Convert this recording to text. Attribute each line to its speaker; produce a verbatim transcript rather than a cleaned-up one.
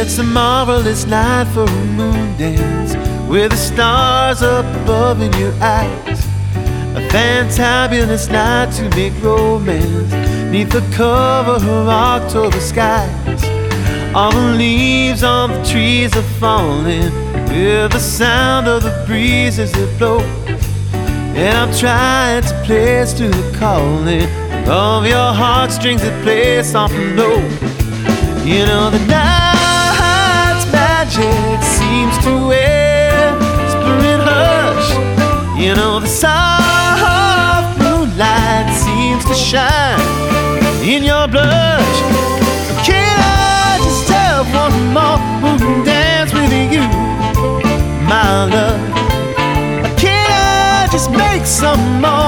Speaker 1: It's a marvelous night for a moon dance, with the stars up above in your eyes. A fantabulous night to make romance, neath the cover of October skies. All the leaves on the trees are falling, with the sound of the breezes that blow. And I'm trying to place to the calling of your heartstrings that play soft and low. You know the night's magic seems to whisper and hush. You know the soft moonlight seems to shine in your blush. Can I just have one more moon dance with you, my love? Can I just make some more